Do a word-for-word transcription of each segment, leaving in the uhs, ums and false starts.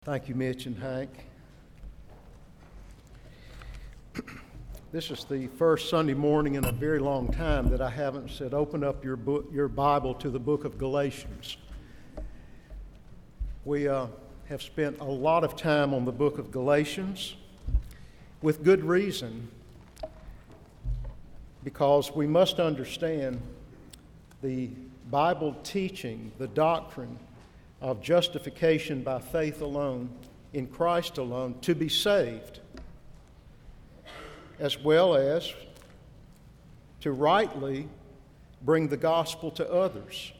Thank you, Mitch and Hank. This is the first Sunday morning in a very long time that I haven't said, open up your book, your Bible to the book of Galatians. We uh, have spent a lot of time on the book of Galatians with good reason, because we must understand the Bible teaching, the doctrine of justification by faith alone, in Christ alone, to be saved, as well as to rightly bring the gospel to others.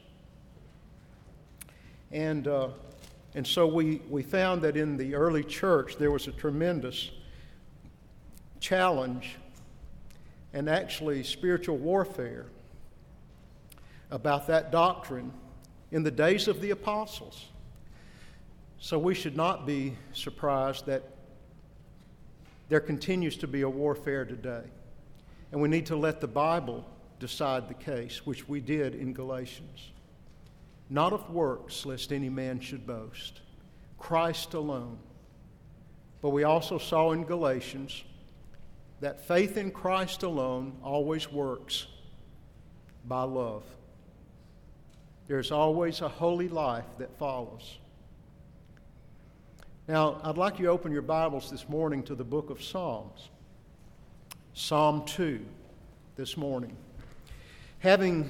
And uh, and so we, we found that in the early church there was a tremendous challenge and actually spiritual warfare about that doctrine in the days of the apostles. So we should not be surprised that there continues to be a warfare today. And we need to let the Bible decide the case, which we did in Galatians. Not of works, lest any man should boast. Christ alone. But we also saw in Galatians that faith in Christ alone always works by love. There's always a holy life that follows. Now, I'd like you to open your Bibles this morning to the book of Psalms. Psalm two this morning. Having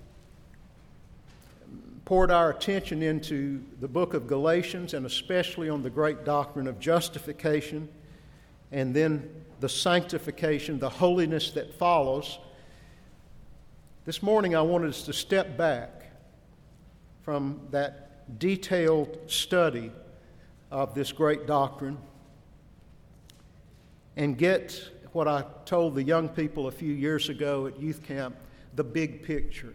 poured our attention into the book of Galatians, and especially on the great doctrine of justification, and then the sanctification, the holiness that follows, this morning I wanted us to step back from that detailed study of this great doctrine and get what I told the young people a few years ago at youth camp, the big picture.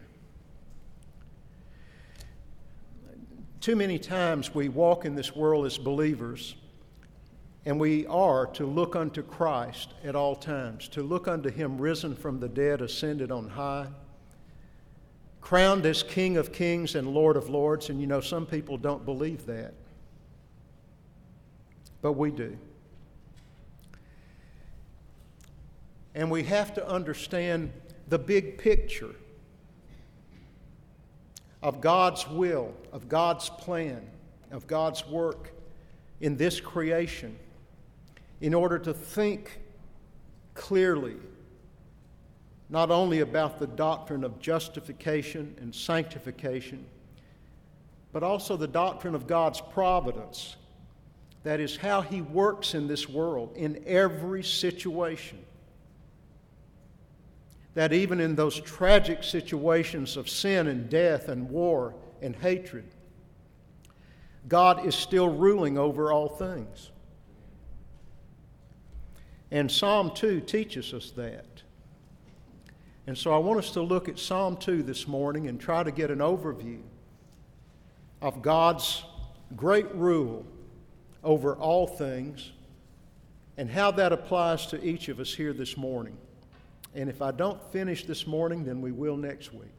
Too many times we walk in this world as believers, and we are to look unto Christ at all times, to look unto Him risen from the dead, ascended on high, crowned as King of Kings and Lord of Lords. And you know, some people don't believe that, but we do. And we have to understand the big picture of God's will, of God's plan, of God's work in this creation in order to think clearly not only about the doctrine of justification and sanctification, but also the doctrine of God's providence. That is, how He works in this world, in every situation. That even in those tragic situations of sin and death and war and hatred, God is still ruling over all things. And Psalm two teaches us that. And so I want us to look at Psalm two this morning and try to get an overview of God's great rule over all things and how that applies to each of us here this morning. And if I don't finish this morning, then we will next week.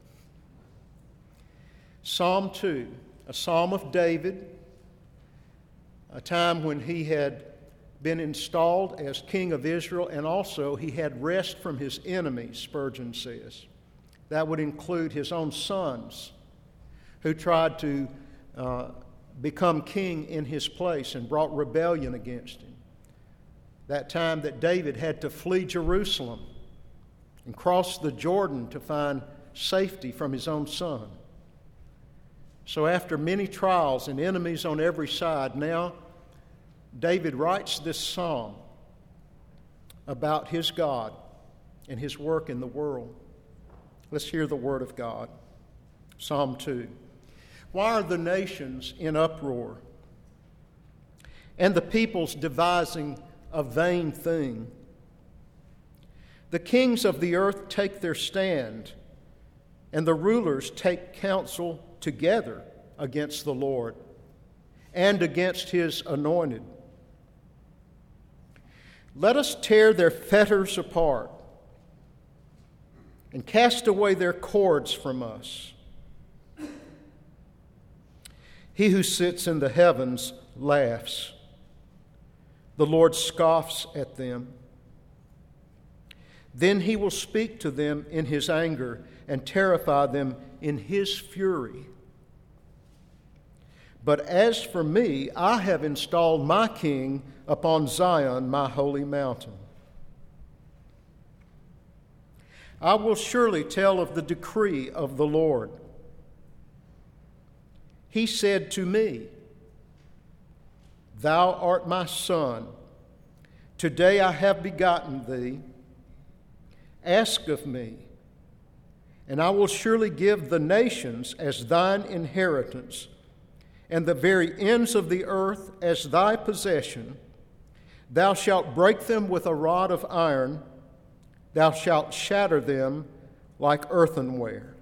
Psalm two, a psalm of David, a time when he had been installed as king of Israel, and also he had rest from his enemies, Spurgeon says. That would include his own sons, who tried to uh, become king in his place and brought rebellion against him. That time that David had to flee Jerusalem and cross the Jordan to find safety from his own son. So after many trials and enemies on every side, now David writes this psalm about his God and His work in the world. Let's hear the word of God. Psalm two. Why are the nations in uproar, and the peoples devising a vain thing? The kings of the earth take their stand, and the rulers take counsel together against the Lord and against His anointed. Let us tear their fetters apart and cast away their cords from us. He who sits in the heavens laughs. The Lord scoffs at them. Then he will speak to them in his anger and terrify them in his fury. But as for me, I have installed my king upon Zion, my holy mountain. I will surely tell of the decree of the Lord. He said to me, Thou art my son. Today I have begotten thee. Ask of me, and I will surely give the nations as thine inheritance, and the very ends of the earth as thy possession. Thou shalt break them with a rod of iron. Thou shalt shatter them like earthenware.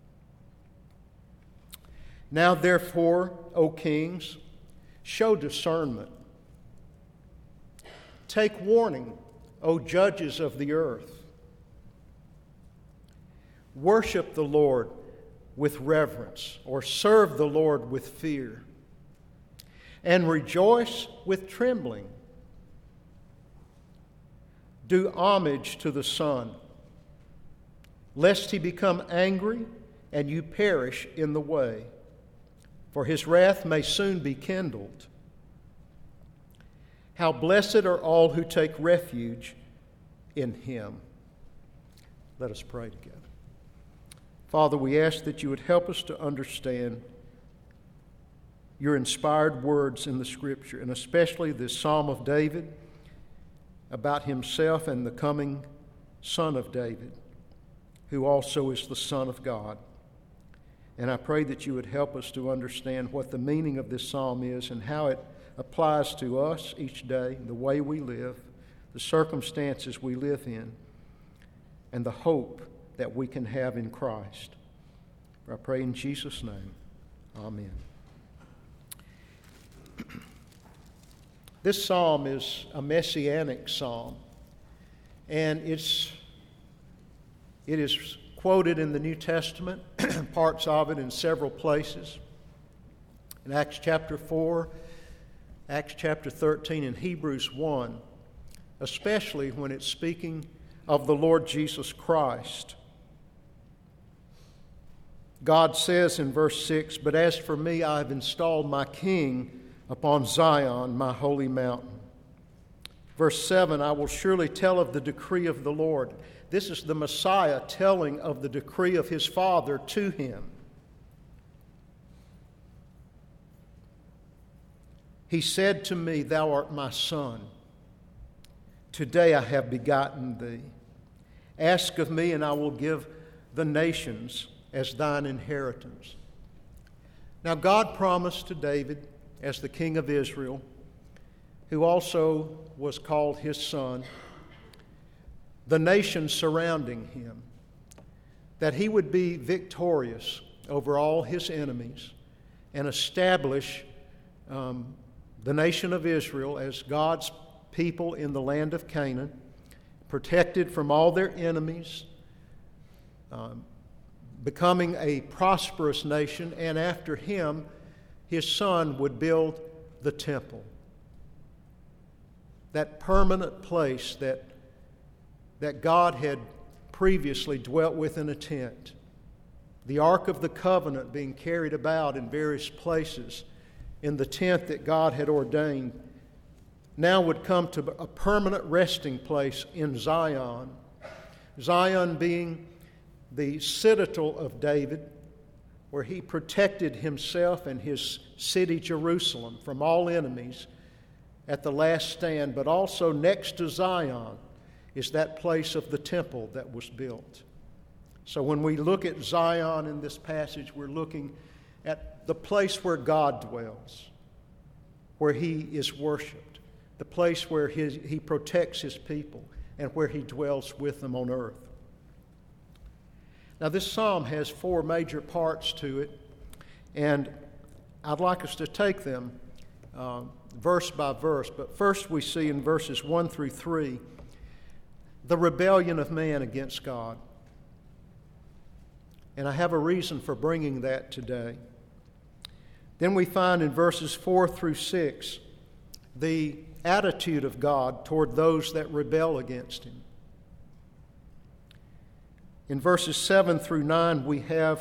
Now therefore, O kings, show discernment. Take warning, O judges of the earth. Worship the Lord with reverence, or serve the Lord with fear, and rejoice with trembling. Do homage to the Son, lest he become angry and you perish in the way, for his wrath may soon be kindled. How blessed are all who take refuge in him. Let us pray together. Father, we ask that you would help us to understand your inspired words in the Scripture, and especially this Psalm of David about himself and the coming Son of David, who also is the Son of God. And I pray that you would help us to understand what the meaning of this psalm is and how it applies to us each day, the way we live, the circumstances we live in, and the hope that we can have in Christ. I pray in Jesus' name. Amen. This psalm is a messianic psalm, and it's it is quoted in the New Testament, parts of it in several places. In Acts chapter four, Acts chapter thirteen, and Hebrews one, especially when it's speaking of the Lord Jesus Christ. God says in verse six, But as for me, I have installed my king upon Zion, my holy mountain. Verse seven, I will surely tell of the decree of the Lord. This is the Messiah telling of the decree of his Father to him. He said to me, Thou art my son. Today I have begotten thee. Ask of me, and I will give the nations as thine inheritance. Now God promised to David, as the king of Israel, who also was called his son, the nations surrounding him, that he would be victorious over all his enemies and establish um, the nation of Israel as God's people in the land of Canaan, protected from all their enemies, um, becoming a prosperous nation, and after him, his son would build the temple. That permanent place that, that God had previously dwelt with in a tent. The Ark of the Covenant being carried about in various places in the tent that God had ordained, now would come to a permanent resting place in Zion. Zion being the citadel of David, where he protected himself and his city Jerusalem from all enemies at the last stand, but also next to Zion is that place of the temple that was built. So when we look at Zion in this passage, we're looking at the place where God dwells, where he is worshiped, the place where his, he protects his people, and where he dwells with them on earth. Now, this psalm has four major parts to it, and I'd like us to take them uh, verse by verse. But first we see in verses one through three the rebellion of man against God. And I have a reason for bringing that today. Then we find in verses four through six the attitude of God toward those that rebel against Him. In verses seven through nine, we have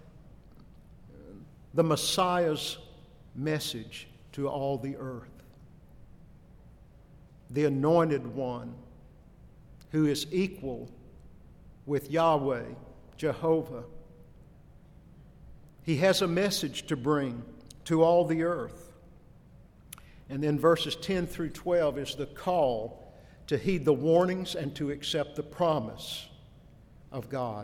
the Messiah's message to all the earth. The Anointed One, who is equal with Yahweh, Jehovah. He has a message to bring to all the earth. And then verses ten through twelve is the call to heed the warnings and to accept the promise of God.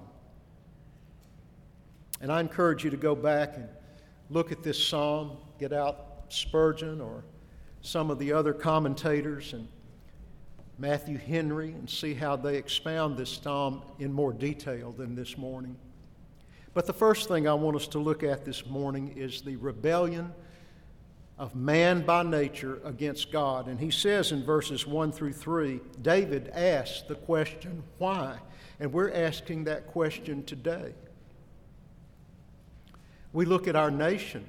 And I encourage you to go back and look at this psalm, get out Spurgeon or some of the other commentators and Matthew Henry and see how they expound this psalm in more detail than this morning. But the first thing I want us to look at this morning is the rebellion of man by nature against God. And he says in verses one through three, David asked the question, why? And we're asking that question today. We look at our nation,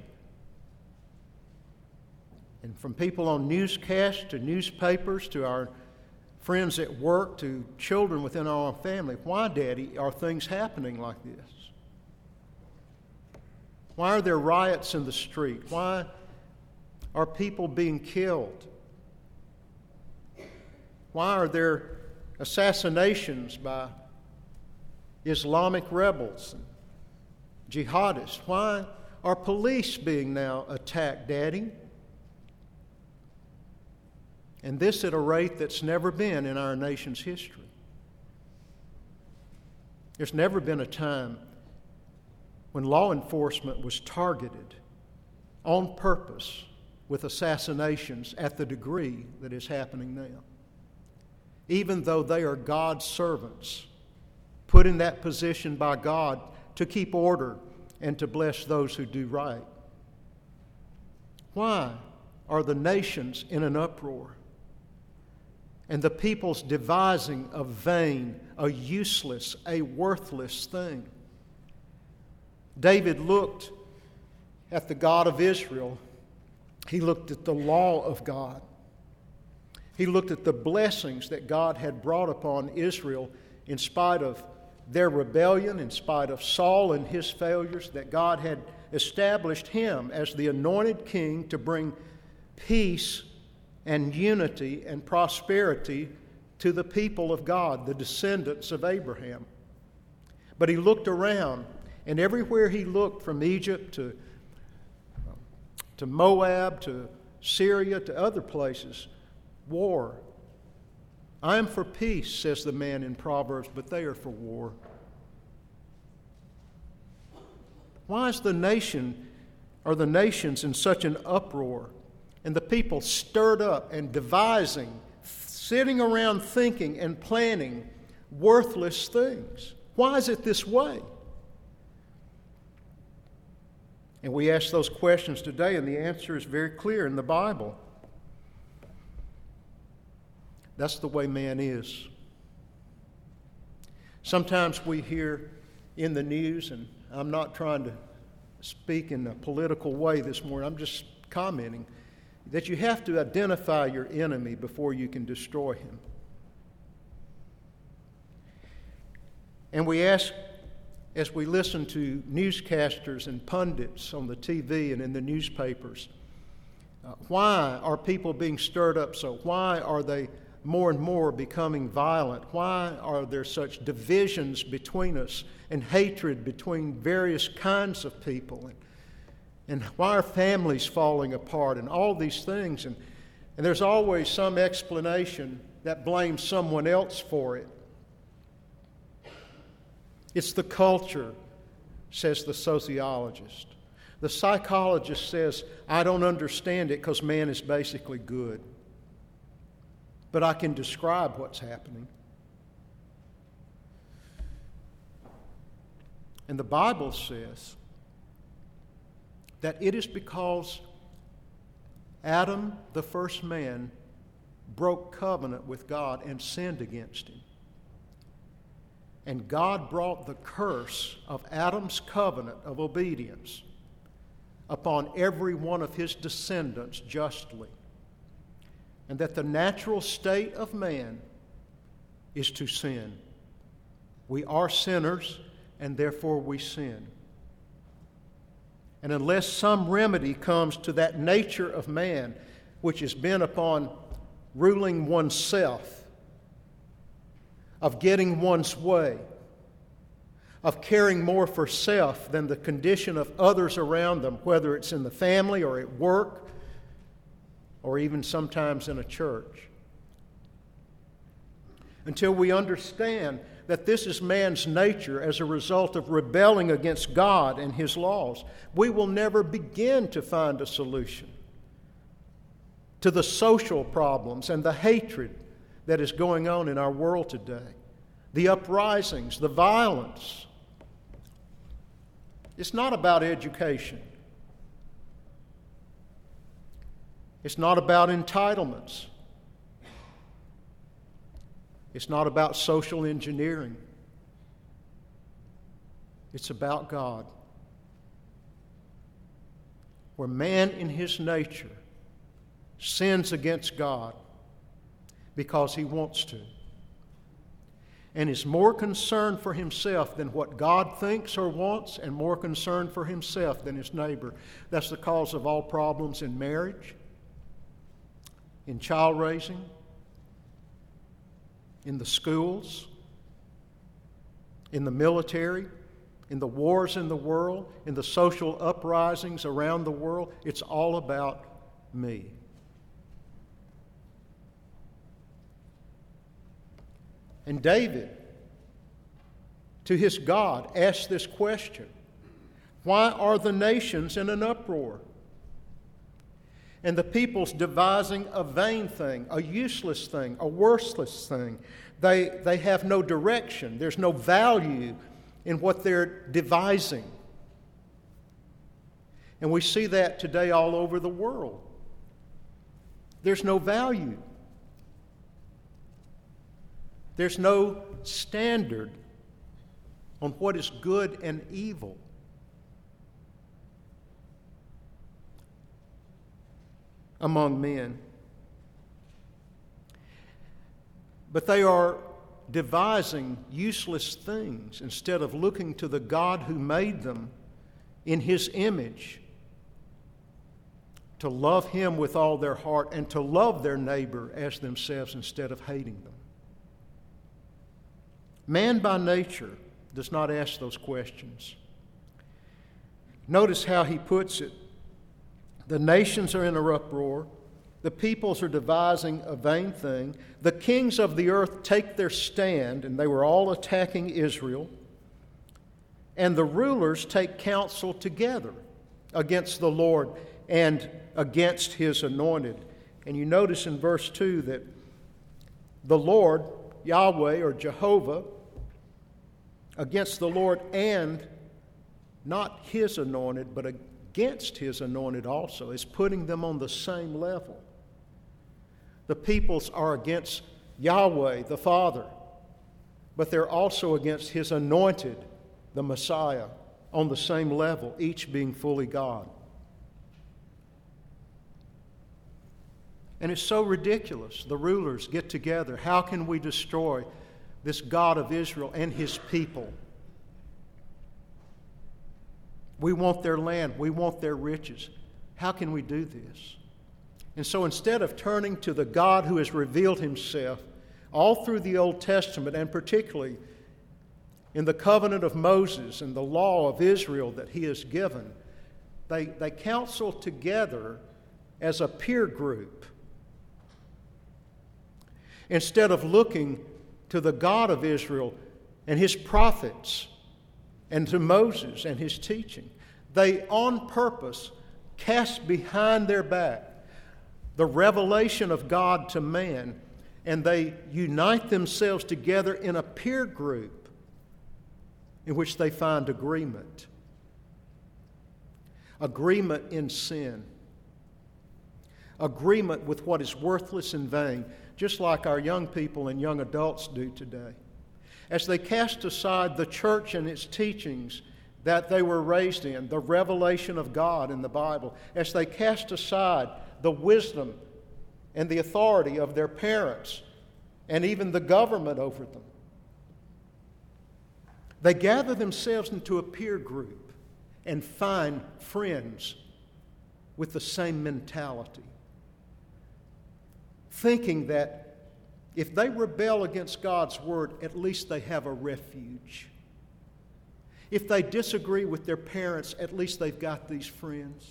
and from people on newscasts to newspapers to our friends at work to children within our own family. Why, Daddy, are things happening like this? Why are there riots in the street? Why are people being killed? Why are there assassinations by Islamic rebels and jihadists? Why are police being now attacked, Daddy? And this at a rate that's never been in our nation's history. There's never been a time when law enforcement was targeted on purpose with assassinations at the degree that is happening now. Even though they are God's servants, put in that position by God to keep order and to bless those who do right. Why are the nations in an uproar? And the people's devising a vain, a useless, a worthless thing. David looked at the God of Israel. He looked at the law of God. He looked at the blessings that God had brought upon Israel in spite of their rebellion, in spite of Saul and his failures, that God had established him as the anointed king to bring peace and unity and prosperity to the people of God, the descendants of Abraham. But he looked around, and everywhere he looked, from Egypt to, to Moab, to Syria, to other places, war. I am for peace, says the man in Proverbs, but they are for war. Why is the nation, or the nations, in such an uproar? And the people stirred up and devising, sitting around thinking and planning worthless things. Why is it this way? And we ask those questions today, and the answer is very clear in the Bible. That's the way man is. Sometimes we hear in the news, and I'm not trying to speak in a political way this morning, I'm just commenting, that you have to identify your enemy before you can destroy him. And we ask, as we listen to newscasters and pundits on the T V and in the newspapers, uh, why are people being stirred up so? Why are they more and more becoming violent? Why are there such divisions between us and hatred between various kinds of people? And, and why are families falling apart and all these things? And, and there's always some explanation that blames someone else for it. It's the culture, says the sociologist. The psychologist says, I don't understand it because man is basically good. But I can describe what's happening. And the Bible says that it is because Adam, the first man, broke covenant with God and sinned against him. And God brought the curse of Adam's covenant of obedience upon every one of his descendants justly. and that the natural state of man is to sin. We are sinners, and therefore we sin. And unless some remedy comes to that nature of man, which is bent upon ruling oneself, of getting one's way, of caring more for self than the condition of others around them, whether it's in the family or at work or even sometimes in a church. Until we understand that this is man's nature as a result of rebelling against God and His laws, we will never begin to find a solution to the social problems and the hatred that is going on in our world today, the uprisings, the violence. It's not about education. It's not about entitlements. It's not about social engineering. It's about God, where man in his nature sins against God because he wants to, and is more concerned for himself than what God thinks or wants, and more concerned for himself than his neighbor. That's the cause of all problems in marriage, in child raising, in the schools, in the military, in the wars in the world, in the social uprisings around the world. It's all about me. And David, to his God, asked this question: why are the nations in an uproar? And the people's devising a vain thing, a useless thing, a worthless thing. They, they have no direction. There's no value in what they're devising. And we see that today all over the world. There's no value. There's no standard on what is good and evil. Among men. But they are devising useless things instead of looking to the God who made them in His image, to love Him with all their heart and to love their neighbor as themselves instead of hating them. Man by nature does not ask those questions. Notice how he puts it. The nations are in an uproar. The peoples are devising a vain thing. The kings of the earth take their stand, and they were all attacking Israel. And the rulers take counsel together against the Lord and against His anointed. And you notice in verse two that the Lord, Yahweh or Jehovah, against the Lord and not His anointed, but against His anointed also, is putting them on the same level. The peoples are against Yahweh, the Father, but they're also against His anointed, the Messiah, on the same level, each being fully God. And it's so ridiculous. The rulers get together. How can we destroy this God of Israel and His people? We want their land. We want their riches. How can we do this? And so instead of turning to the God who has revealed Himself all through the Old Testament, and particularly in the covenant of Moses and the law of Israel that He has given, they, they counsel together as a peer group instead of looking to the God of Israel and His prophets and to Moses and his teaching. They on purpose cast behind their back the revelation of God to man, and they unite themselves together in a peer group in which they find agreement. Agreement in sin. Agreement with what is worthless and vain, just like our young people and young adults do today. As they cast aside the church and its teachings that they were raised in, the revelation of God in the Bible, as they cast aside the wisdom and the authority of their parents and even the government over them. They gather themselves into a peer group and find friends with the same mentality, thinking that if they rebel against God's word, at least they have a refuge. If they disagree with their parents, at least they've got these friends.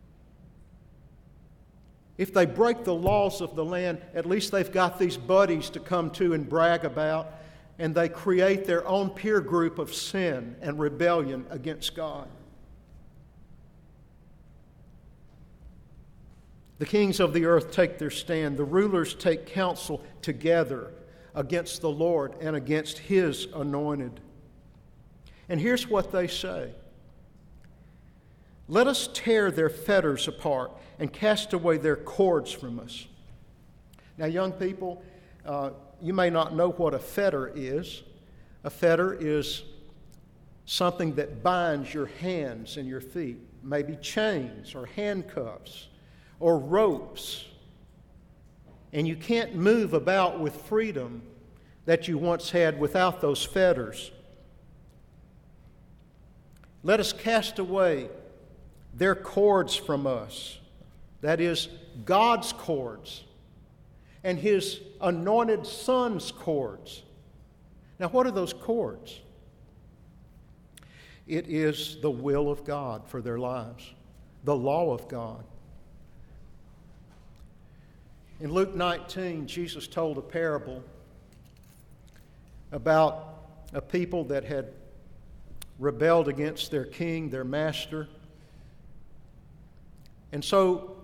If they break the laws of the land, at least they've got these buddies to come to and brag about, and they create their own peer group of sin and rebellion against God. The kings of the earth take their stand. The rulers take counsel together against the Lord and against His anointed. And here's what they say. Let us tear their fetters apart and cast away their cords from us. Now, young people, uh, you may not know what a fetter is. A fetter is something that binds your hands and your feet, maybe chains or handcuffs or ropes. And you can't move about with freedom that you once had without those fetters. Let us cast away their cords from us. That is, God's cords and His anointed Son's cords. Now, what are those cords? It is the will of God for their lives, the law of God. In Luke nineteen, Jesus told a parable about a people that had rebelled against their king, their master. And so,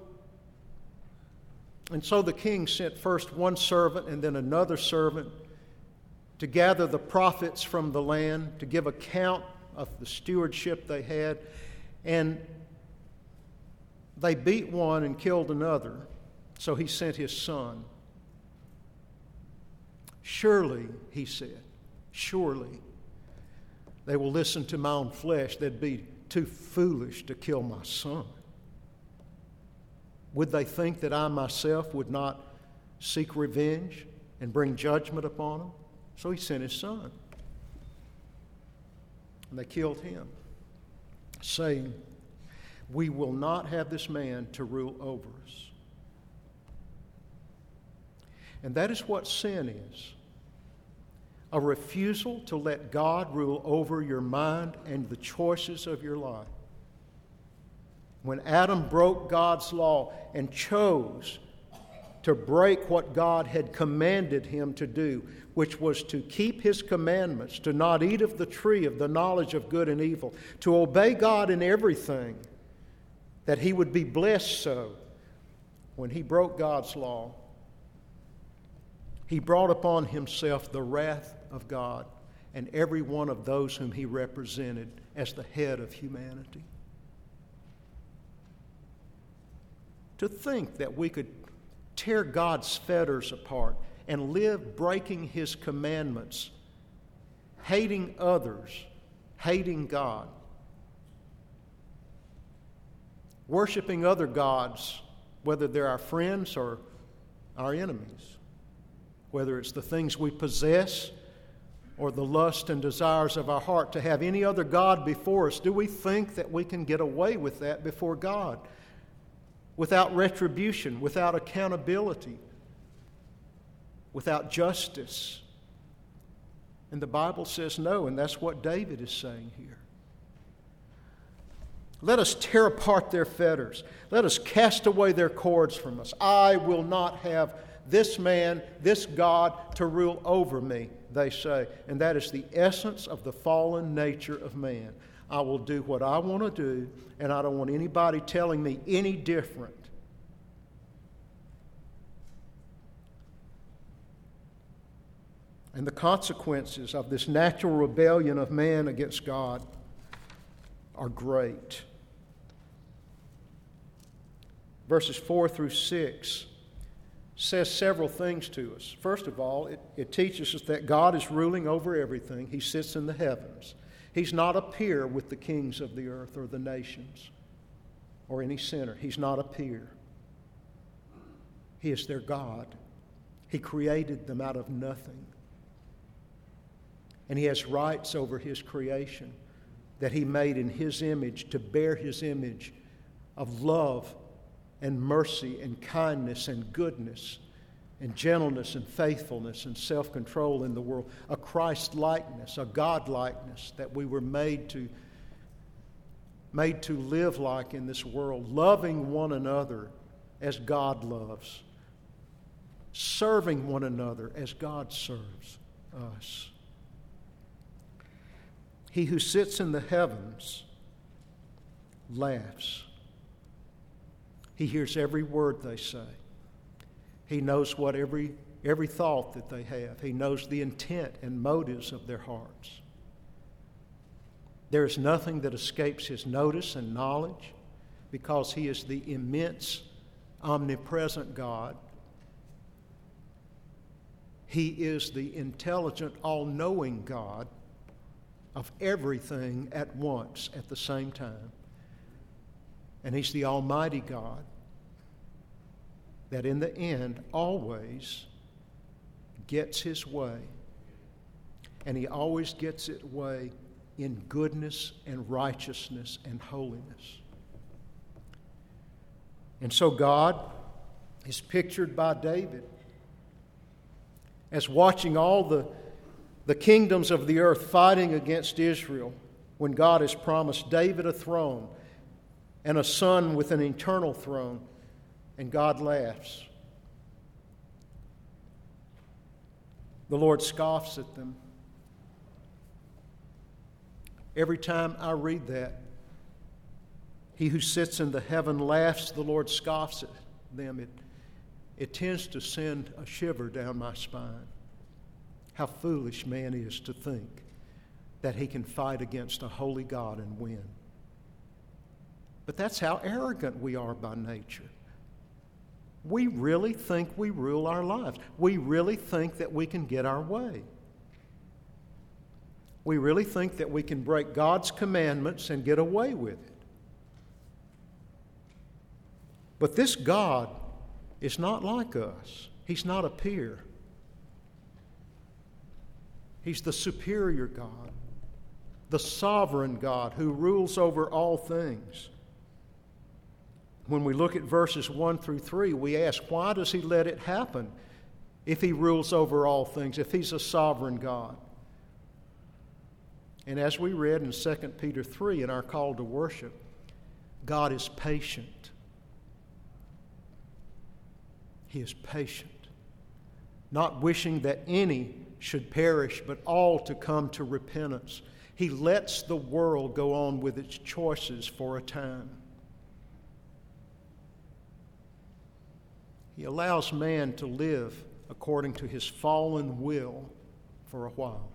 and so the king sent first one servant and then another servant to gather the profits from the land, to give account of the stewardship they had. And they beat one and killed another. So he sent his son. Surely, he said, surely they will listen to my own flesh. They'd be too foolish to kill my son. Would they think that I myself would not seek revenge and bring judgment upon them? So he sent his son. And they killed him, saying, we will not have this man to rule over us. And that is what sin is. A refusal to let God rule over your mind and the choices of your life. When Adam broke God's law and chose to break what God had commanded him to do, which was to keep His commandments, to not eat of the tree of the knowledge of good and evil, to obey God in everything, that he would be blessed so. When he broke God's law, he brought upon himself the wrath of God and every one of those whom he represented as the head of humanity. To think that we could tear God's fetters apart and live breaking His commandments, hating others, hating God, worshiping other gods, whether they're our friends or our enemies, whether it's the things we possess or the lust and desires of our heart to have any other God before us. Do we think that we can get away with that before God? Without retribution, without accountability, without justice. And the Bible says no, and that's what David is saying here. Let us tear apart their fetters. Let us cast away their cords from us. I will not have this man, this God, to rule over me, they say. And that is the essence of the fallen nature of man. I will do what I want to do, and I don't want anybody telling me any different. And the consequences of this natural rebellion of man against God are great. Verses four through six says several things to us. First of all, it, it teaches us that God is ruling over everything. He sits in the heavens. He's not a peer with the kings of the earth or the nations or any sinner. He's not a peer. He is their God. He created them out of nothing. And He has rights over His creation that He made in His image to bear His image of love and mercy and kindness and goodness and gentleness and faithfulness and self-control in the world. A Christ-likeness, a God-likeness that we were made to, made to live like in this world, loving one another as God loves, serving one another as God serves us. He who sits in the heavens laughs. He hears every word they say. He knows what every, every thought that they have. He knows the intent and motives of their hearts. There is nothing that escapes His notice and knowledge because He is the immense, omnipresent God. He is the intelligent, all-knowing God of everything at once, at the same time. And He's the Almighty God that in the end always gets His way. And He always gets it way in goodness and righteousness and holiness. And so God is pictured by David as watching all the, the kingdoms of the earth fighting against Israel when God has promised David a throne and a son with an eternal throne, and God laughs. The Lord scoffs at them. Every time I read that, He who sits in the heaven laughs, the Lord scoffs at them. It, it tends to send a shiver down my spine. How foolish man is to think that he can fight against a holy God and win. But that's how arrogant we are by nature. We really think we rule our lives. We really think that we can get our way. We really think that we can break God's commandments and get away with it. But this God is not like us. He's not a peer. He's the superior God, the sovereign God who rules over all things. When we look at verses one through three, we ask, why does He let it happen if He rules over all things, if He's a sovereign God? And as we read in Second Peter three in our call to worship, God is patient. He is patient, not wishing that any should perish, but all to come to repentance. He lets the world go on with its choices for a time. He allows man to live according to his fallen will for a while,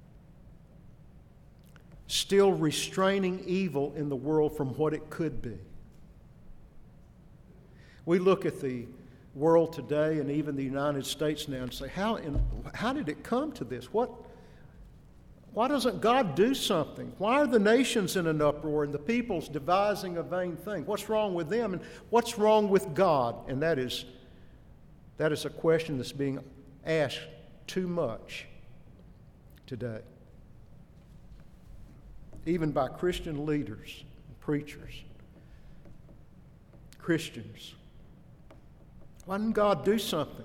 still restraining evil in the world from what it could be. We look at the world today and even the United States now and say, how, in, how did it come to this? What, why doesn't God do something? Why are the nations in an uproar and the peoples devising a vain thing? What's wrong with them and what's wrong with God? And that is, that is a question that's being asked too much today, even by Christian leaders, preachers, Christians. Why didn't God do something?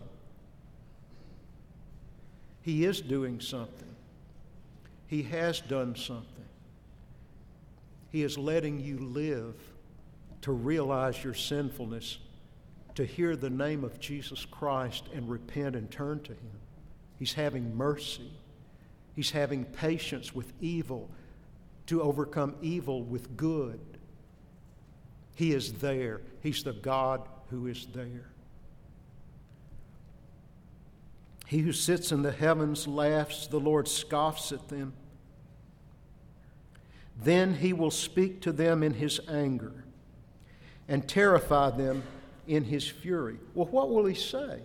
He is doing something. He has done something. He is letting you live to realize your sinfulness, to hear the name of Jesus Christ and repent and turn to Him. He's having mercy. He's having patience with evil to overcome evil with good. He is there. He's the God who is there. He who sits in the heavens laughs, the Lord scoffs at them. Then He will speak to them in His anger and terrify them in His fury. Well, what will He say?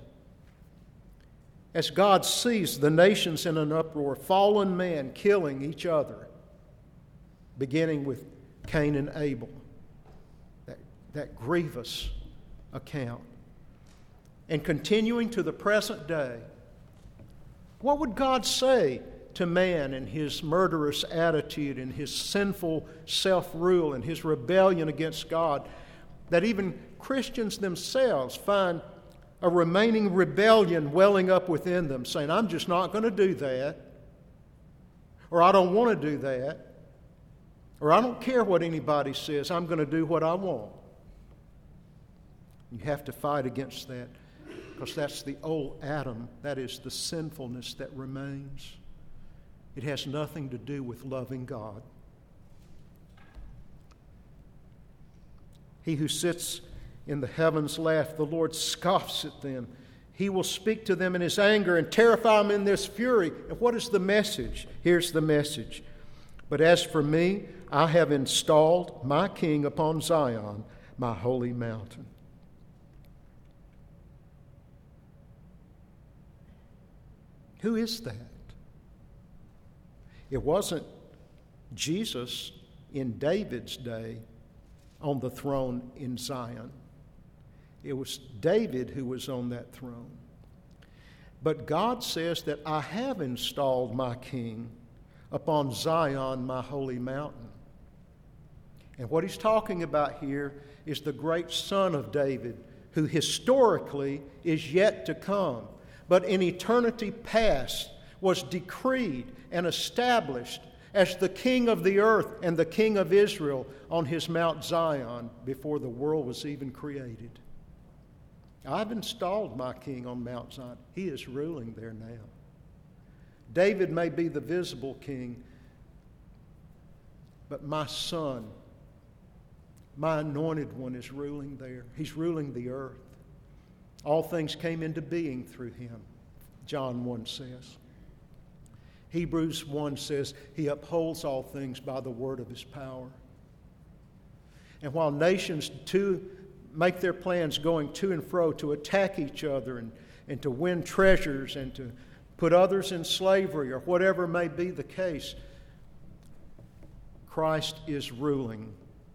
As God sees the nations in an uproar, fallen man killing each other, beginning with Cain and Abel, that, that grievous account. and continuing to the present day, what would God say to man and his murderous attitude and his sinful self-rule and his rebellion against God, that even Christians themselves find a remaining rebellion welling up within them, saying, I'm just not going to do that, or I don't want to do that, or I don't care what anybody says, I'm going to do what I want. You have to fight against that, because that's the old Adam. That is the sinfulness that remains. It has nothing to do with loving God. He who sits in the heavens laugh, the Lord scoffs at them. He will speak to them in his anger and terrify them in this fury. And what is the message? Here's the message. But as for me, I have installed my king upon Zion, my holy mountain. Who is that? It wasn't Jesus in David's day on the throne in Zion. It was David who was on that throne. But God says that I have installed my king upon Zion, my holy mountain. And what he's talking about here is the great son of David, who historically is yet to come, but in eternity past was decreed and established as the king of the earth and the king of Israel on his Mount Zion before the world was even created. I've installed my king on Mount Zion. He is ruling there now. David may be the visible king, but my son, my anointed one, is ruling there. He's ruling the earth. All things came into being through him, John one says. Hebrews one says he upholds all things by the word of his power. And while nations too make their plans going to and fro to attack each other and, and to win treasures and to put others in slavery or whatever may be the case, Christ is ruling.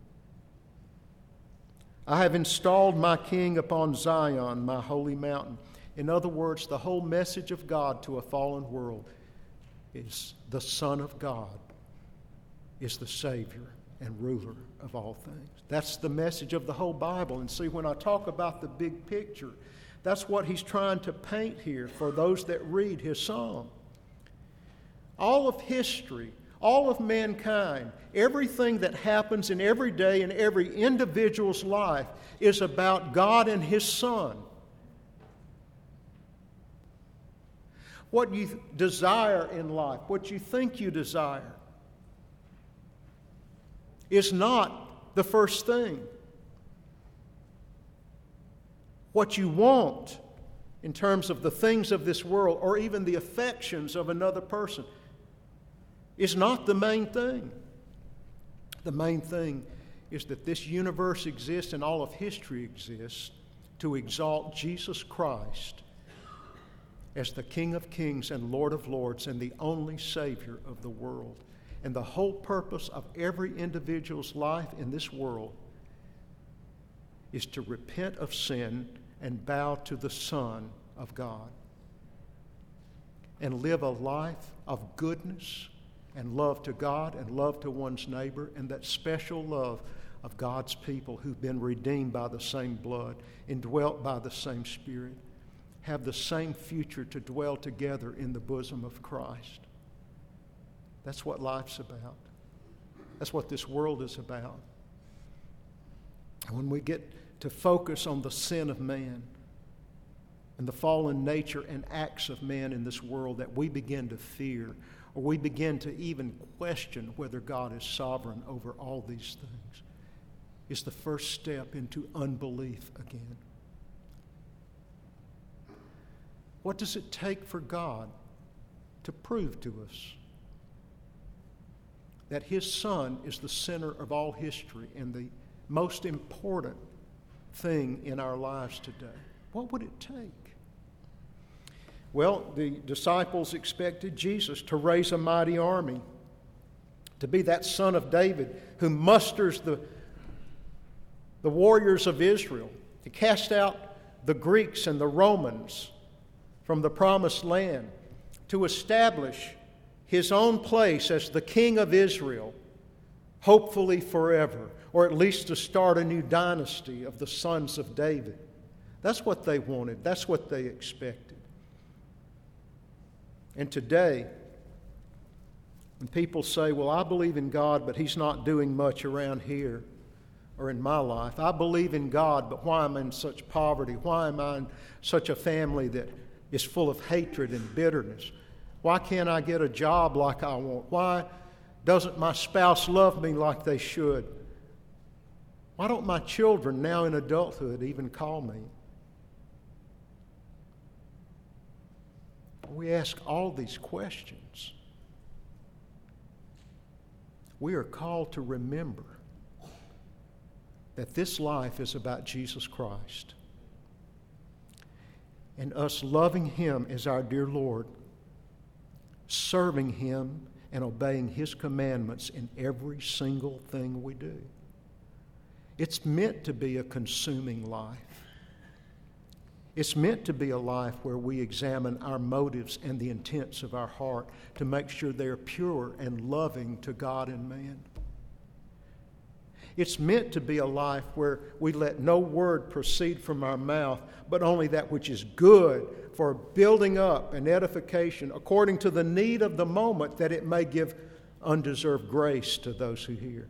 I have installed my king upon Zion, my holy mountain. In other words, the whole message of God to a fallen world is the Son of God is the Savior and ruler of all things. That's the message of the whole Bible. And see, when I talk about the big picture, that's what he's trying to paint here for those that read his psalm. All of history, all of mankind, everything that happens in every day in every individual's life is about God and his Son. What you desire in life, what you think you desire, is not the first thing. What you want in terms of the things of this world or even the affections of another person is not the main thing. The main thing is that this universe exists and all of history exists to exalt Jesus Christ as the King of Kings and Lord of Lords and the only Savior of the world. And the whole purpose of every individual's life in this world is to repent of sin and bow to the Son of God and live a life of goodness and love to God and love to one's neighbor, and that special love of God's people who've been redeemed by the same blood, indwelt by the same Spirit, have the same future to dwell together in the bosom of Christ. That's what life's about. That's what this world is about. And when we get to focus on the sin of man and the fallen nature and acts of man in this world, that we begin to fear, or we begin to even question whether God is sovereign over all these things, is the first step into unbelief again. What does it take for God to prove to us that his Son is the center of all history and the most important thing in our lives today? What would it take? Well, the disciples expected Jesus to raise a mighty army, to be that Son of David who musters the, the warriors of Israel, to cast out the Greeks and the Romans from the Promised Land to establish his own place as the King of Israel, hopefully forever, or at least to start a new dynasty of the sons of David. That's what they wanted. That's what they expected. And today, when people say, well, I believe in God, but He's not doing much around here or in my life. I believe in God, but why am I in such poverty? Why am I in such a family that is full of hatred and bitterness? Why can't I get a job like I want? Why doesn't my spouse love me like they should? Why don't my children now in adulthood even call me? We ask all these questions. We are called to remember that this life is about Jesus Christ and us loving Him as our dear Lord, serving Him and obeying His commandments in every single thing we do. It's meant to be a consuming life. It's meant to be a life where we examine our motives and the intents of our heart to make sure they're pure and loving to God and man. It's meant to be a life where we let no word proceed from our mouth, but only that which is good for building up and edification according to the need of the moment, that it may give undeserved grace to those who hear.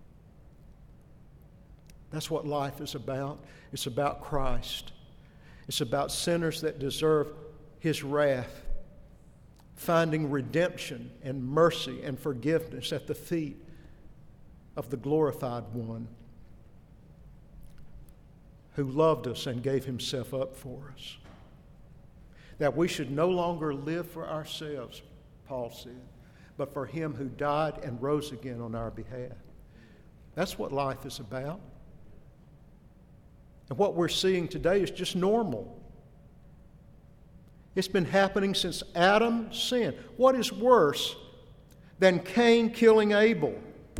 That's what life is about. It's about Christ. It's about sinners that deserve His wrath, finding redemption and mercy and forgiveness at the feet of the glorified One who loved us and gave Himself up for us. That we should no longer live for ourselves, Paul said, but for Him who died and rose again on our behalf. That's what life is about. And what we're seeing today is just normal. It's been happening since Adam sinned. What is worse than Cain killing Abel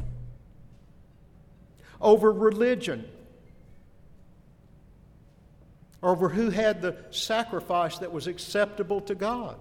over religion, over who had the sacrifice that was acceptable to God?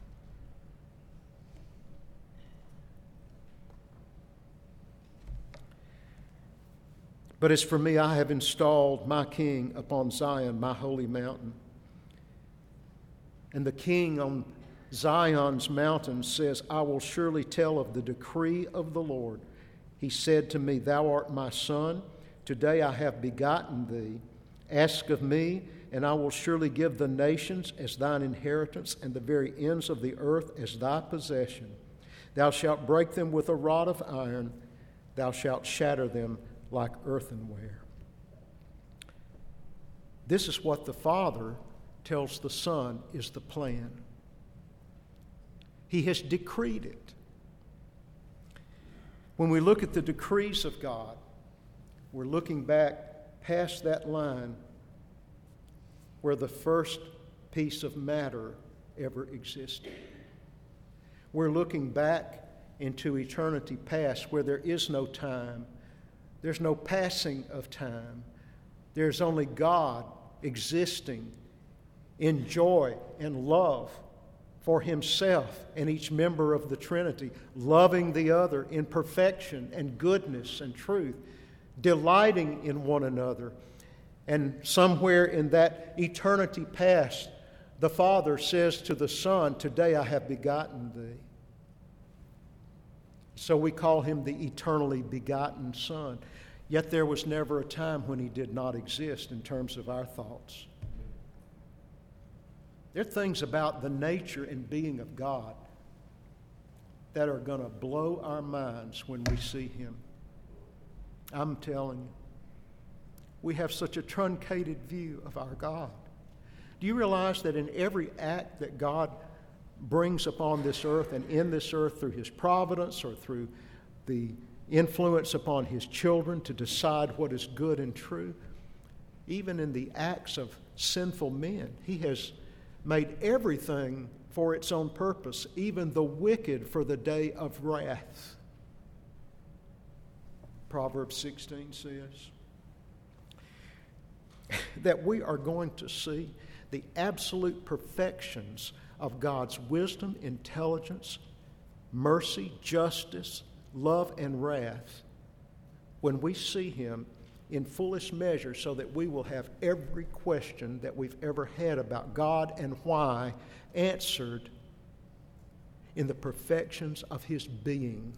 But as for me, I have installed my King upon Zion, my holy mountain. And the King on Zion's mountain says, I will surely tell of the decree of the Lord. He said to me, Thou art my son. Today I have begotten thee. Ask of me, and I will surely give the nations as thine inheritance, and the very ends of the earth as thy possession. Thou shalt break them with a rod of iron. Thou shalt shatter them like earthenware. This is what the Father tells the Son is the plan. He has decreed it. When we look at the decrees of God, we're looking back past that line where the first piece of matter ever existed. We're looking back into eternity past where there is no time. There's no passing of time. There's only God existing in joy and love for Himself and each member of the Trinity, loving the other in perfection and goodness and truth, delighting in one another. And somewhere in that eternity past, the Father says to the Son, Today I have begotten thee. So we call Him the eternally begotten Son. Yet there was never a time when He did not exist in terms of our thoughts. There are things about the nature and being of God that are going to blow our minds when we see Him. I'm telling you, we have such a truncated view of our God. Do you realize that in every act that God brings upon this earth and in this earth through His providence or through the influence upon His children to decide what is good and true, even in the acts of sinful men, He has made everything for its own purpose, even the wicked for the day of wrath. Proverbs sixteen says. that we are going to see the absolute perfections of God's wisdom, intelligence, mercy, justice, love, and wrath when we see Him in fullest measure, so that we will have every question that we've ever had about God and why answered in the perfections of His being.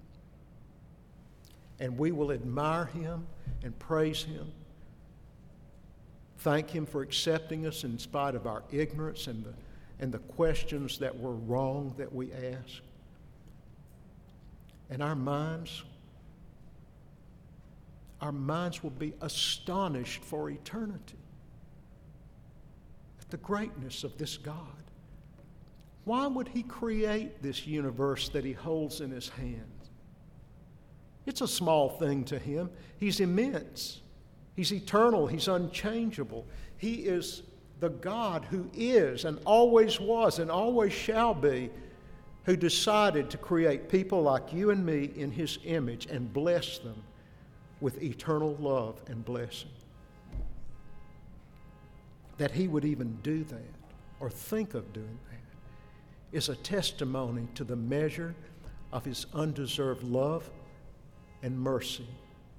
And we will admire Him and praise Him, thank Him for accepting us in spite of our ignorance and the, and the questions that were wrong that we asked. And our minds, our minds will be astonished for eternity at the greatness of this God. Why would He create this universe that He holds in His hands? It's a small thing to Him. He's immense. He's eternal. He's unchangeable. He is the God who is and always was and always shall be, who decided to create people like you and me in His image and bless them with eternal love and blessing. That He would even do that or think of doing that is a testimony to the measure of His undeserved love and mercy.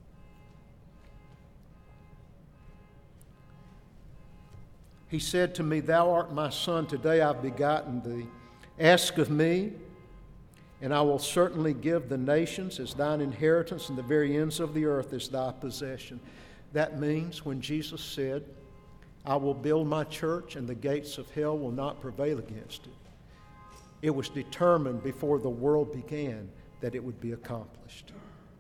He said to me, "Thou art my son, today I've begotten thee. Ask of me, and I will certainly give the nations as thine inheritance, and the very ends of the earth as thy possession." That means when Jesus said, "I will build my church, and the gates of hell will not prevail against it," it was determined before the world began that it would be accomplished.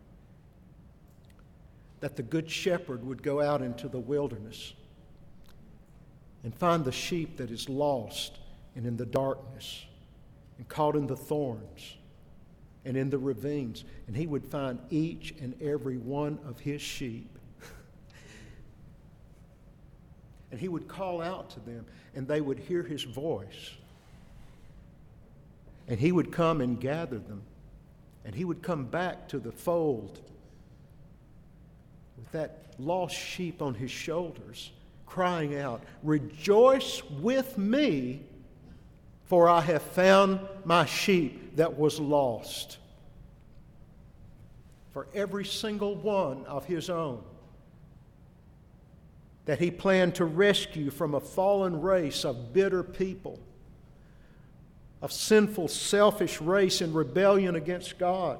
That the Good Shepherd would go out into the wilderness and find the sheep that is lost and in the darkness and caught in the thorns and in the ravines, and He would find each and every one of His sheep. And He would call out to them, and they would hear His voice. And He would come and gather them, and He would come back to the fold with that lost sheep on His shoulders, crying out, "Rejoice with me, for I have found my sheep that was lost." For every single one of His own that He planned to rescue from a fallen race of bitter people, of sinful, selfish race in rebellion against God.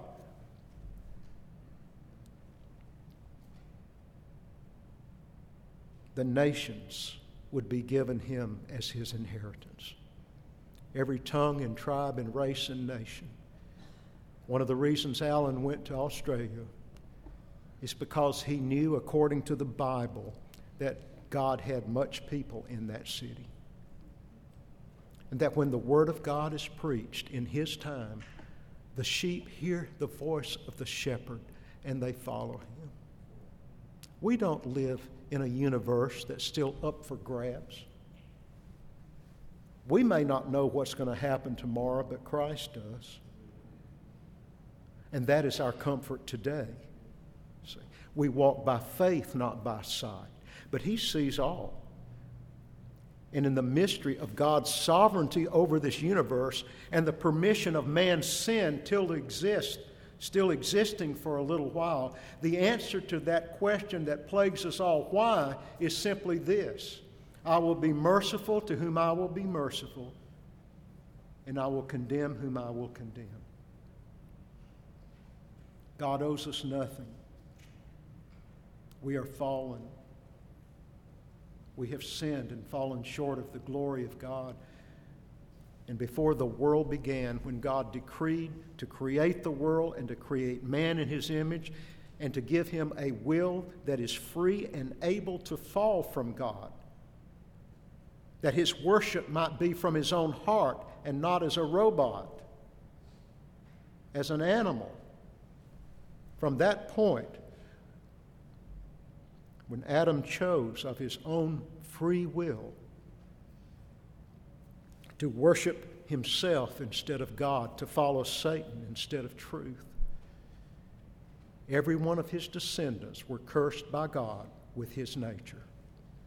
The nations would be given Him as His inheritance. Every tongue and tribe and race and nation. One of the reasons Alan went to Australia is because he knew, according to the Bible, that God had much people in that city. And that when the Word of God is preached in His time, the sheep hear the voice of the shepherd and they follow Him. We don't live in a universe that's still up for grabs. We may not know what's going to happen tomorrow, but Christ does. And that is our comfort today. See, we walk by faith, not by sight. But He sees all. And in the mystery of God's sovereignty over this universe and the permission of man's sin till to exist, still existing for a little while, the answer to that question that plagues us all, why, is simply this: I will be merciful to whom I will be merciful, and I will condemn whom I will condemn. God owes us nothing. We are fallen. We have sinned and fallen short of the glory of God. And before the world began, when God decreed to create the world and to create man in His image and to give him a will that is free and able to fall from God, that his worship might be from his own heart and not as a robot, as an animal. From that point, when Adam chose of his own free will to worship himself instead of God, to follow Satan instead of truth, every one of his descendants were cursed by God with his nature.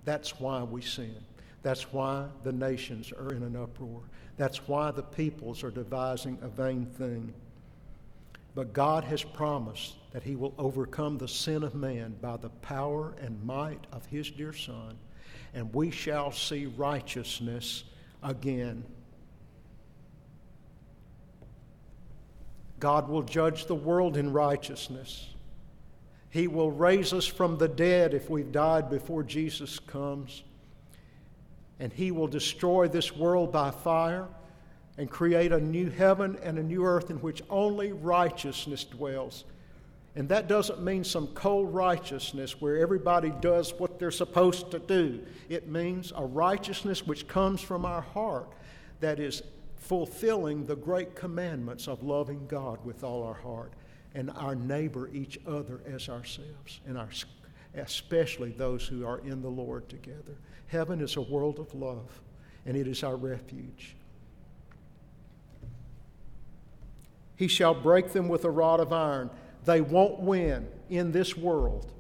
That's why we sin. That's why the nations are in an uproar. That's why the peoples are devising a vain thing. But God has promised that He will overcome the sin of man by the power and might of His dear Son, and we shall see righteousness again. God will judge the world in righteousness. He will raise us from the dead if we've died before Jesus comes. And He will destroy this world by fire and create a new heaven and a new earth in which only righteousness dwells. And that doesn't mean some cold righteousness where everybody does what they're supposed to do. It means a righteousness which comes from our heart that is fulfilling the great commandments of loving God with all our heart and our neighbor, each other as ourselves, and our, especially those who are in the Lord together. Heaven is a world of love, and it is our refuge. He shall break them with a rod of iron. They won't win in this world.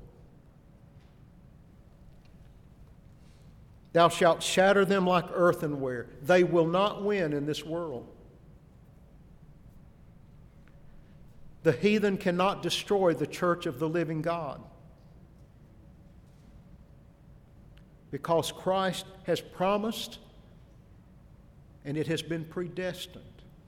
Thou shalt shatter them like earthenware. They will not win in this world. The heathen cannot destroy the church of the living God, because Christ has promised, and it has been predestined,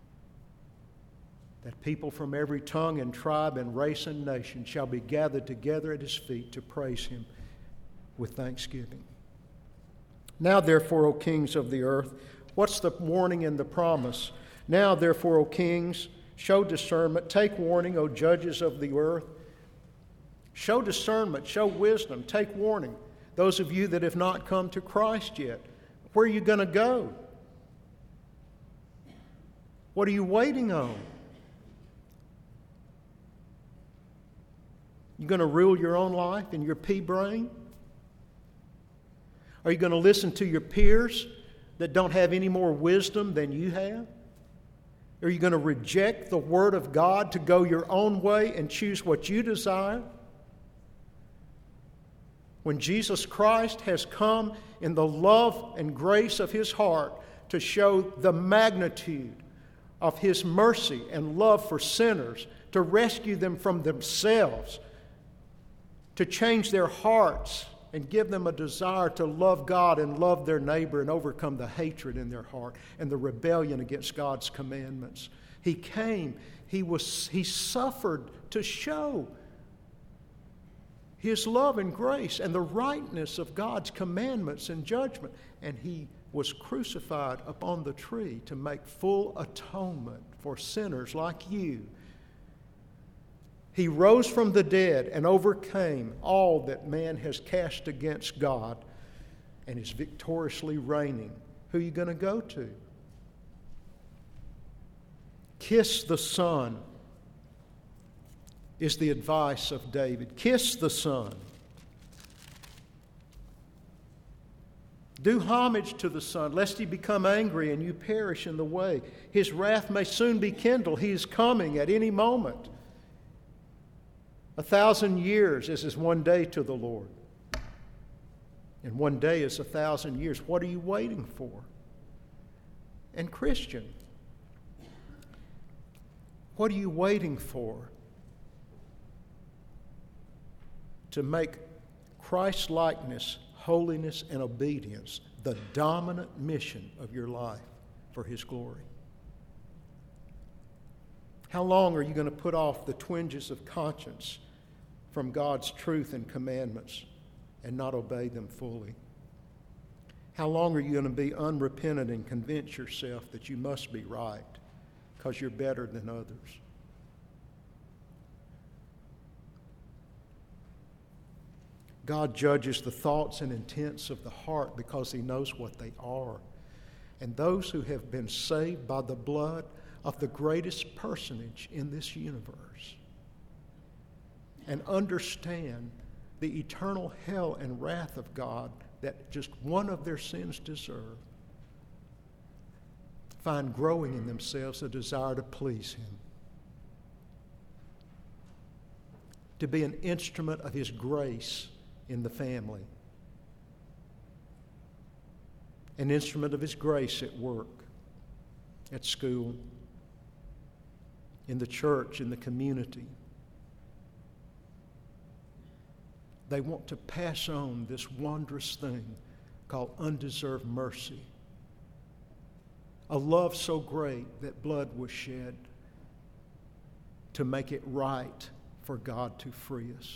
that people from every tongue and tribe and race and nation shall be gathered together at His feet to praise Him with thanksgiving. Now, therefore, O kings of the earth, what's the warning and the promise? Now, therefore, O kings, show discernment. Take warning, O judges of the earth. Show discernment, show wisdom, take warning. Those of you that have not come to Christ yet, where are you going to go? What are you waiting on? You going to rule your own life in your pea brain? Are you going to listen to your peers that don't have any more wisdom than you have? Are you going to reject the Word of God to go your own way and choose what you desire? When Jesus Christ has come in the love and grace of His heart to show the magnitude of His mercy and love for sinners, to rescue them from themselves, to change their hearts and give them a desire to love God and love their neighbor and overcome the hatred in their heart and the rebellion against God's commandments. He came, he was, he suffered to show His love and grace and the rightness of God's commandments and judgment. And He was crucified upon the tree to make full atonement for sinners like you. He rose from the dead and overcame all that man has cast against God and is victoriously reigning. Who are you going to go to? Kiss the Son is the advice of David. Kiss the Son. Do homage to the Son, lest He become angry and you perish in the way. His wrath may soon be kindled. He is coming at any moment. A thousand years is as one day to the Lord. And one day is a thousand years. What are you waiting for? And Christian, what are you waiting for to make Christ-likeness, holiness, and obedience the dominant mission of your life for His glory? How long are you going to put off the twinges of conscience from God's truth and commandments and not obey them fully? How long are you going to be unrepentant and convince yourself that you must be right because you're better than others? God judges the thoughts and intents of the heart because He knows what they are. And those who have been saved by the blood of the greatest personage in this universe and understand the eternal hell and wrath of God that just one of their sins deserve, find growing in themselves a desire to please Him, to be an instrument of His grace in the family, an instrument of His grace at work, at school, in the church, in the community. They want to pass on this wondrous thing called undeserved mercy. A love so great that blood was shed to make it right for God to free us.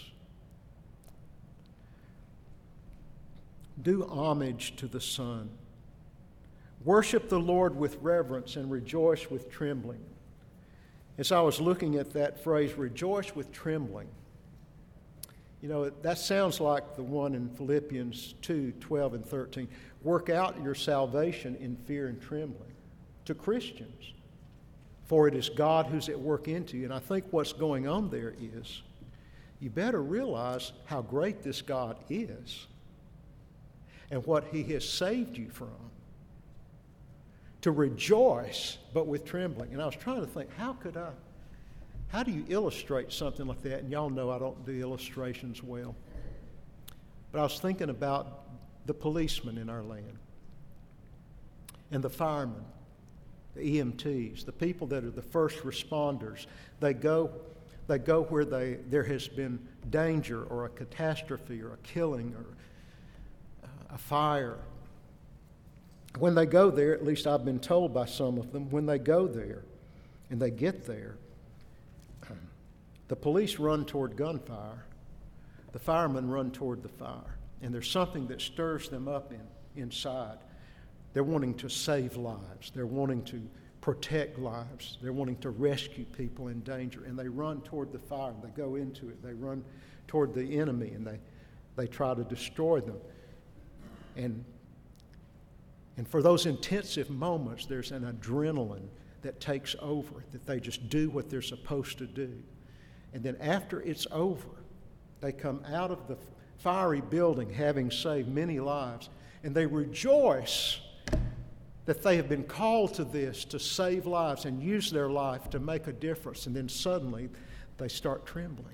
Do homage to the Son. Worship the Lord with reverence and rejoice with trembling. As I was looking at that phrase, rejoice with trembling, you know, that sounds like the one in Philippians two, twelve and thirteen. Work out your salvation in fear and trembling. To Christians. For it is God who's at work into you. And I think what's going on there is you better realize how great this God is and what He has saved you from. To rejoice, but with trembling. And I was trying to think, how could I, how do you illustrate something like that? And y'all know I don't do illustrations well. But I was thinking about the policemen in our land and the firemen, the E M Ts, the people that are the first responders. They go, they go where they, there has been danger or a catastrophe or a killing or a fire. When they go there, at least I've been told by some of them, when they go there and they get there, the police run toward gunfire, the firemen run toward the fire, and there's something that stirs them up in, inside. They're wanting to save lives. They're wanting to protect lives. They're wanting to rescue people in danger, and they run toward the fire. They go into it. They run toward the enemy, and they, they try to destroy them. And And for those intensive moments, there's an adrenaline that takes over, that they just do what they're supposed to do. And then after it's over, they come out of the fiery building having saved many lives, and they rejoice that they have been called to this, to save lives and use their life to make a difference. And then suddenly they start trembling.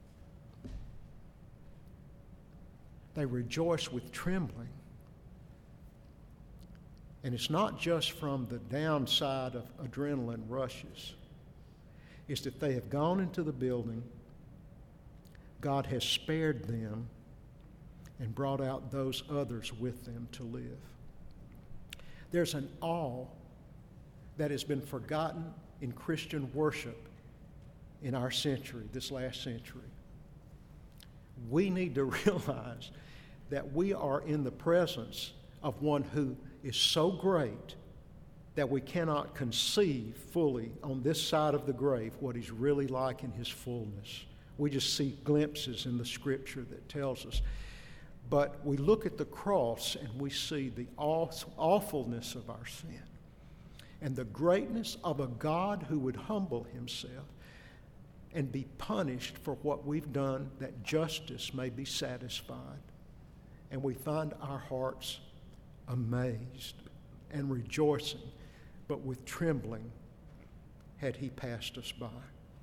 They rejoice with trembling. And it's not just from the downside of adrenaline rushes. It's that they have gone into the building, God has spared them, and brought out those others with them to live. There's an awe that has been forgotten in Christian worship in our century, this last century. We need to realize that we are in the presence of one who is so great that we cannot conceive fully on this side of the grave what He's really like in His fullness. We just see glimpses in the Scripture that tells us. But we look at the cross and we see the awfulness of our sin and the greatness of a God who would humble Himself and be punished for what we've done, that justice may be satisfied. And we find our hearts amazed and rejoicing, but with trembling had He passed us by.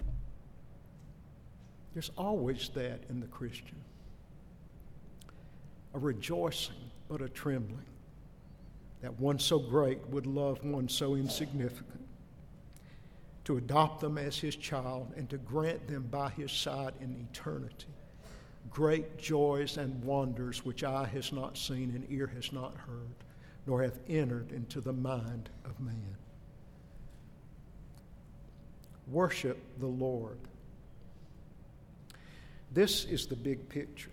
There's always that in the Christian. A rejoicing, but a trembling, that one so great would love one so insignificant, to adopt them as His child and to grant them by His side in eternity great joys and wonders which eye has not seen and ear has not heard, nor have entered into the mind of man. Worship the Lord. This is the big picture.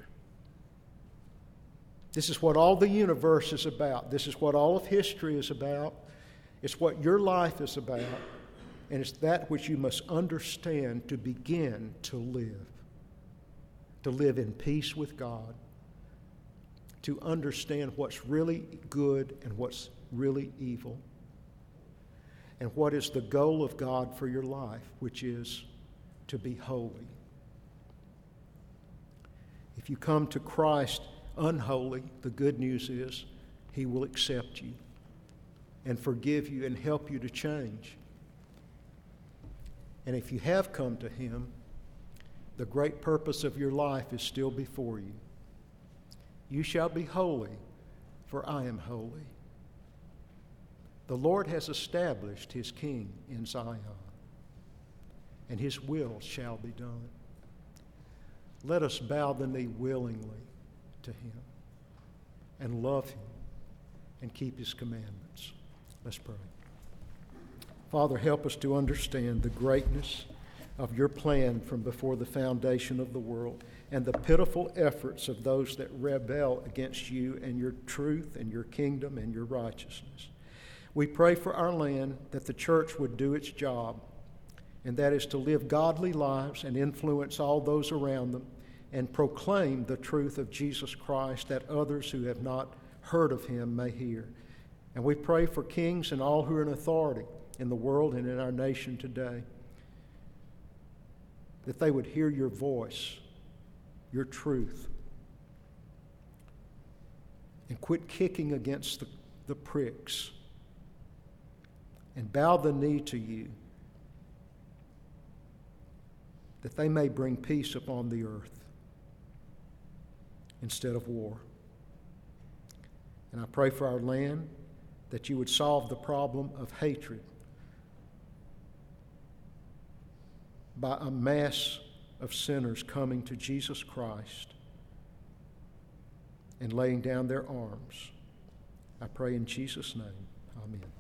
This is what all the universe is about. This is what all of history is about. It's what your life is about. And it's that which you must understand to begin to live. To live in peace with God. To understand what's really good and what's really evil. And what is the goal of God for your life, which is to be holy. If you come to Christ unholy, the good news is He will accept you and forgive you and help you to change. And if you have come to Him, the great purpose of your life is still before you. You shall be holy, for I am holy. The Lord has established his king in Zion, and his will shall be done. Let us bow the knee willingly to him and love him and keep his commandments. Let's pray. Father, help us to understand the greatness of your plan from before the foundation of the world and the pitiful efforts of those that rebel against you and your truth and your kingdom and your righteousness. We pray for our land that the church would do its job, and that is to live godly lives and influence all those around them and proclaim the truth of Jesus Christ that others who have not heard of him may hear. And we pray for kings and all who are in authority in the world and in our nation today, that they would hear your voice, your truth, and quit kicking against the, the pricks and bow the knee to you, that they may bring peace upon the earth instead of war. And I pray for our land that you would solve the problem of hatred by a mass of sinners coming to Jesus Christ and laying down their arms. I pray in Jesus' name. Amen.